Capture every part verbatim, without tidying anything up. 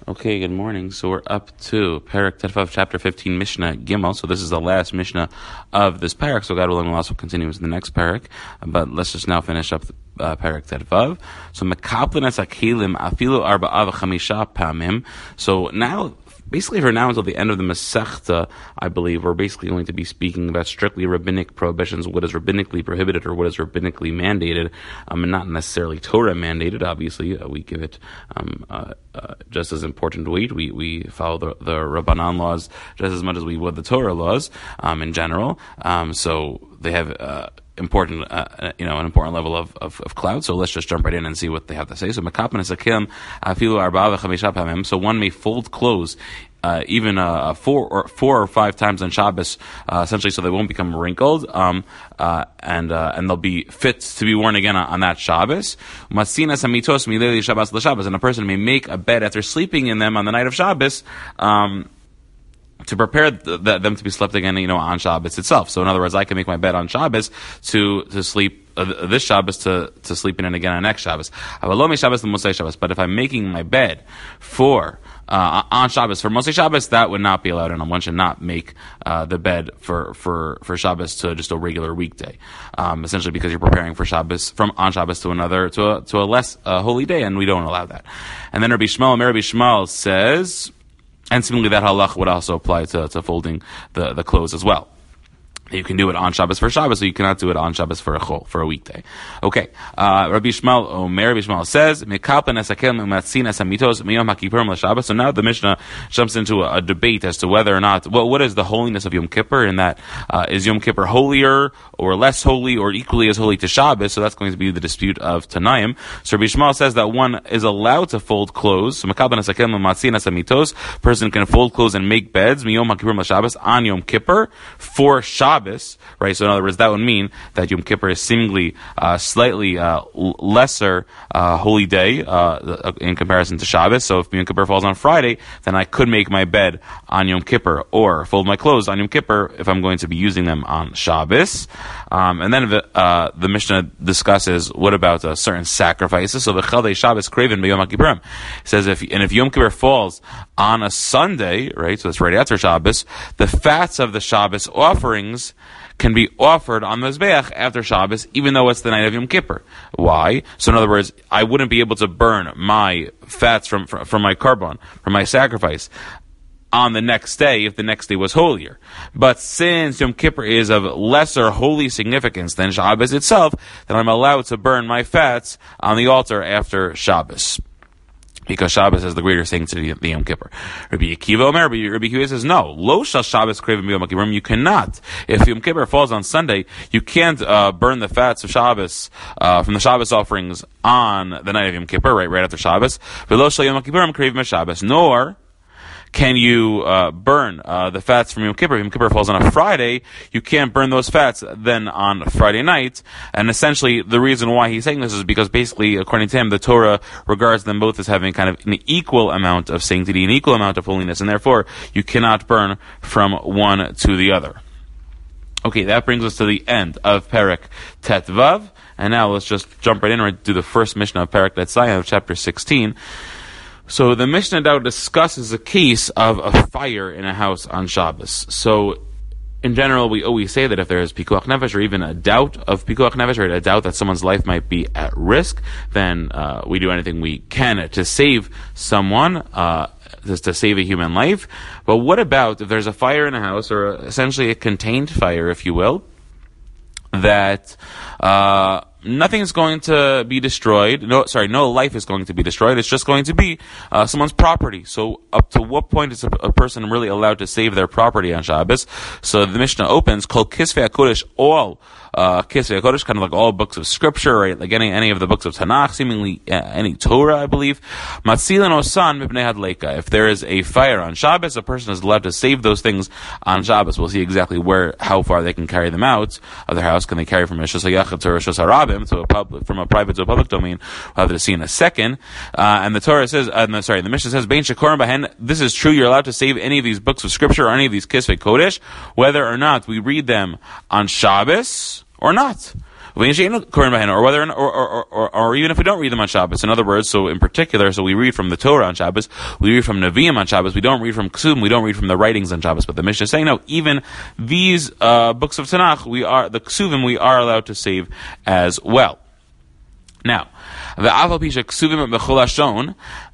Okay, good morning. So we're up to Perek Tetvav, chapter fifteen, Mishnah Gimel. So this is the last Mishnah of this Perek. So God willing, we'll also continue with the next Perek. But let's just now finish up uh, Perek Tetvav. So Mekaplin es hakelim afilu arba'a v'chamisha pamim. So now, basically for now until the end of the Masechta, I believe, we're basically going to be speaking about strictly rabbinic prohibitions, what is rabbinically prohibited or what is rabbinically mandated, um, and not necessarily Torah mandated. Obviously, uh, we give it um, uh, uh, just as important weight. We we follow the, the Rabbanan laws just as much as we would the Torah laws um, in general. Um, so they have uh, important, uh, you know, an important level of, of, of cloud. So let's just jump right in and see what they have to say. So mekapen esakim afilu arba'a v'chamisha pamim. So one may fold clothes Uh, even uh, four or four or five times on Shabbos, uh, essentially, so they won't become wrinkled, um, uh, and uh, and they'll be fit to be worn again on, on that Shabbos. Masinas hamitos mileli Shabbos l'Shabbos, and a person may make a bed after sleeping in them on the night of Shabbos, um, to prepare the, the, them to be slept again, you know, on Shabbos itself. So in other words, I can make my bed on Shabbos to to sleep uh, this Shabbos to to sleep in it again on next Shabbos. But if I'm making my bed for Uh, on Shabbos, for Mosei Shabbos, that would not be allowed, and one should not make uh, the bed for, for, for Shabbos to just a regular weekday. Um, essentially, because you're preparing for Shabbos from on Shabbos to another to a to a less uh, holy day, and we don't allow that. And then Rabbi Shmuel, Rabbi Shmuel says, and similarly, that halach would also apply to, to folding the, the clothes as well. You can do it on Shabbos for Shabbos, so you cannot do it on Shabbos for a chol, for a weekday. Okay. Uh, Rabbi Shmuel, Omer, Rabbi Shmuel says, Mekapen esakel umatzin esamitos miyom hakippurim l'Shabbos. So now the Mishnah jumps into a, a debate as to whether or not, well, what is the holiness of Yom Kippur, in that, uh, is Yom Kippur holier, or less holy, or equally as holy to Shabbos? So that's going to be the dispute of Tanaim. So Rabbi Shmuel says that one is allowed to fold clothes. So Mekapen esakel umatzin esamitos, person can fold clothes and make beds, miyom hakippurim l'Shabbos, on Yom Kippur, for Shabbos. Right, so in other words, that would mean that Yom Kippur is seemingly uh, slightly uh, l- lesser uh, holy day uh, in comparison to Shabbos. So if Yom Kippur falls on Friday, then I could make my bed on Yom Kippur, or fold my clothes on Yom Kippur if I'm going to be using them on Shabbos. Um, and then the, uh, the Mishnah discusses what about uh, certain sacrifices. So the Chaldei Shabbos craven b'Yom HaKippurim says, if and if Yom Kippur falls on a Sunday, right, so it's right after Shabbos, the fats of the Shabbos offerings can be offered on the Mizbeach after Shabbos, even though it's the night of Yom Kippur. Why? So in other words, I wouldn't be able to burn my fats from, from, from my carbon, from my sacrifice, on the next day if the next day was holier. But since Yom Kippur is of lesser holy significance than Shabbos itself, then I'm allowed to burn my fats on the altar after Shabbos, because Shabbos is the greater sanctity of the Yom Kippur. Rabbi Akiva Omer, Rabbi, Rabbi Akiva says, no, lo shall Shabbos craven b'Yom Kippurim. You cannot. If Yom Kippur falls on Sunday, you can't uh, burn the fats of Shabbos uh, from the Shabbos offerings on the night of Yom Kippur, right, right after Shabbos. V'lo shall Yom Kippurim craven b'Shabbos. Nor can you uh, burn uh, the fats from Yom Kippur. If Yom Kippur falls on a Friday, you can't burn those fats then on Friday night. And essentially, the reason why he's saying this is because basically, according to him, the Torah regards them both as having kind of an equal amount of sanctity, an equal amount of holiness, and therefore, you cannot burn from one to the other. Okay, that brings us to the end of Perek Tetvav. And now let's just jump right in and do the first Mishnah of Perek Tetzayim of chapter sixteen. So the Mishnah now discusses a case of a fire in a house on Shabbos. So in general, we always say that if there is pikuach nefesh, or even a doubt of pikuach nefesh, or a doubt that someone's life might be at risk, then uh, we do anything we can to save someone, uh, just to save a human life. But what about if there's a fire in a house, or a, essentially a contained fire, if you will, that uh, nothing is going to be destroyed. No, sorry, no life is going to be destroyed. It's just going to be uh, someone's property. So up to what point is a, a person really allowed to save their property on Shabbos? So the Mishnah opens, Kol Kisvei HaKodesh, all uh, Kisvei HaKodesh, kind of like all books of scripture, right? Like any any of the books of Tanakh, seemingly uh, any Torah, I believe. Matzilin Osan Mipnei Hadleika. If there is a fire on Shabbos, a person is allowed to save those things on Shabbos. We'll see exactly where, how far they can carry them out of their house. Can they carry from Rishos HaYachid to Rishos HaRabim, to a public, from a private to a public domain? We'll have to see in a second. Uh, and the Torah says, uh, no, sorry, the Mishnah says, Bein Shekorim Bahen, this is true, you're allowed to save any of these books of scripture or any of these Kisvei Kodesh, whether or not we read them on Shabbos or not. or whether, or, or, or, or even if we don't read them on Shabbos. In other words, so in particular, so we read from the Torah on Shabbos, we read from Nevi'im on Shabbos, we don't read from Ksubim, we don't read from the writings on Shabbos. But the Mishnah is saying, no, even these uh, books of Tanakh, we are the Ksubim, we are allowed to save as well. Now, the Avalpisha Ksuvim Bechulashon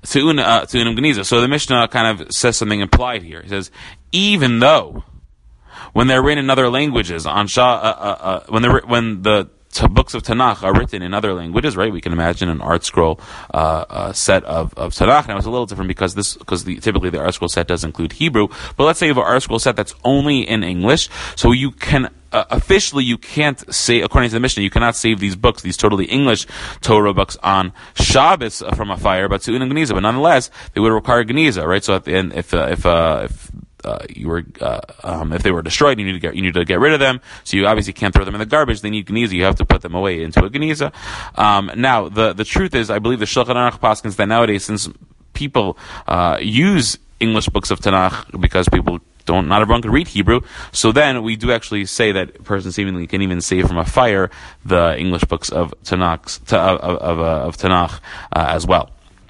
Tzunim Geniza. So the Mishnah kind of says something implied here. He says, even though when they're written in other languages, on Shah, uh, uh, uh, when they when the t- books of Tanakh are written in other languages, right? We can imagine an art scroll uh, uh, set of, of Tanakh. Now it's a little different because this because the, typically the art scroll set does include Hebrew. But let's say you have an art scroll set that's only in English, so you can. Uh, officially, you can't say, according to the Mishnah, you cannot save these books, these totally English Torah books, on Shabbos uh, from a fire, but Su'un and Geniza. But nonetheless, they would require Geniza, right? So at the end, if uh, if uh, if uh, you were uh, um, if they were destroyed, you need to get you need to get rid of them. So you obviously can't throw them in the garbage. They need Geniza. You have to put them away into a Geniza. Um, now, the the truth is, I believe the Shulchan Aruch paskins that nowadays, since people uh, use English books of Tanakh because people don't, not everyone can read Hebrew. So then we do actually say that a person seemingly can even save from a fire the English books of Tanakh, of, of, of, uh, of Tanakh uh, as well.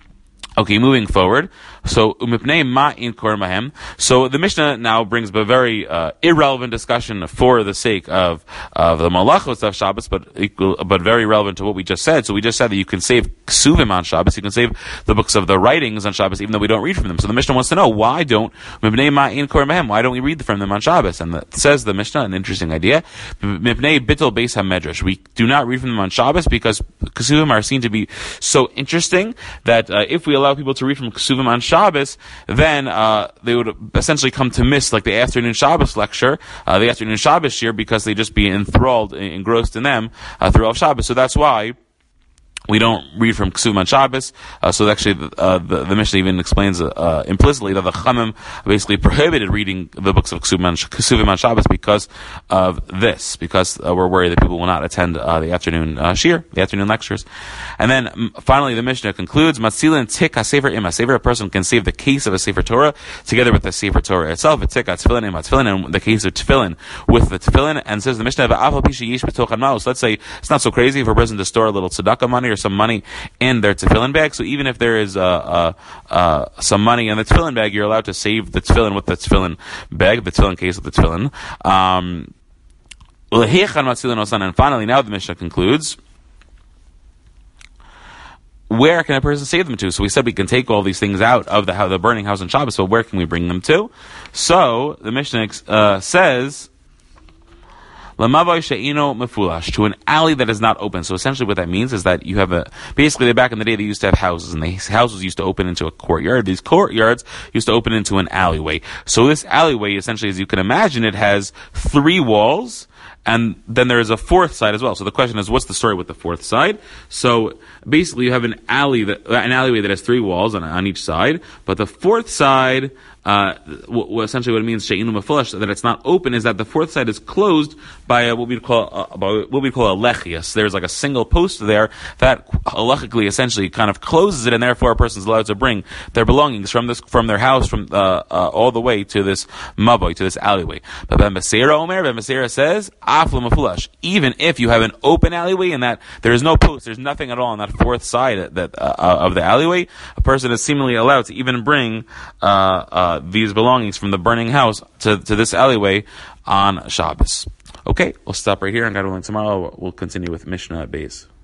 Okay, moving forward. So, umipnei ma'in kor mahem. So the Mishnah now brings a very uh, irrelevant discussion for the sake of of the malachos of Shabbos, but equal, but very relevant to what we just said. So we just said that you can save ksuvim on Shabbos, you can save the books of the writings on Shabbos, even though we don't read from them. So the Mishnah wants to know, why don't umipnei ma'in kor mahem? Why don't we read from them on Shabbos? And the, says the Mishnah, an interesting idea. Umipnei bittul beis hamedrash. We do not read from them on Shabbos because ksuvim are seen to be so interesting that uh, if we allow people to read from ksuvim on Shabbos, Shabbos, then uh, they would essentially come to miss like the afternoon Shabbos lecture, uh, the afternoon Shabbos shir, because they'd just be enthralled, engrossed in them uh, throughout Shabbos. So that's why we don't read from Ksuvim on Shabbos. Uh, so actually, uh, the, the Mishnah even explains uh, implicitly that the Chamim basically prohibited reading the books of Ksuvim on, Ksuvim on Shabbos because of this, because uh, we're worried that people will not attend uh, the afternoon uh, shir, the afternoon lectures. And then um, finally, the Mishnah concludes: Matzilin tik hasefer im. A sefer, a person can save the case of a sefer Torah together with the sefer Torah itself. A tik tefillin im tefillin, and the case of tefillin with the tefillin. And says the Mishnah, let's say it's not so crazy for a person to store a little tzedakah money or some money in their tefillin bag. So even if there is uh, uh, uh, some money in the tefillin bag, you're allowed to save the tefillin with the tefillin bag, the tefillin case with the tefillin. Um, and finally, now the Mishnah concludes: where can a person save them to? So we said we can take all these things out of the, how, the burning house on Shabbos, so where can we bring them to? So the Mishnah uh, says, Lamavoy she'ino mefulash, to an alley that is not open. So essentially what that means is that you have a, basically back in the day they used to have houses, and the houses used to open into a courtyard. These courtyards used to open into an alleyway. So this alleyway, essentially, as you can imagine, it has three walls, and then there is a fourth side as well. So the question is, what's the story with the fourth side? So basically you have an alley that, an alleyway that has three walls on, on each side, but the fourth side, Uh, w- essentially what it means, she'inu mefulash, that it's not open, is that the fourth side is closed by a, what we call a, by what we call a lechias. There's like a single post there that halachically essentially kind of closes it, and therefore a person's allowed to bring their belongings from this from their house from uh, uh, all the way to this maboy, to this alleyway. But Ben Basera Omer, Ben Basera says, aflu mefulash, even if you have an open alleyway and that there is no post, there's nothing at all on that fourth side that uh, of the alleyway, a person is seemingly allowed to even bring uh, uh, these belongings from the burning house to, to this alleyway on Shabbos. Okay, we'll stop right here, and God willing, tomorrow we'll continue with Mishnah Beis.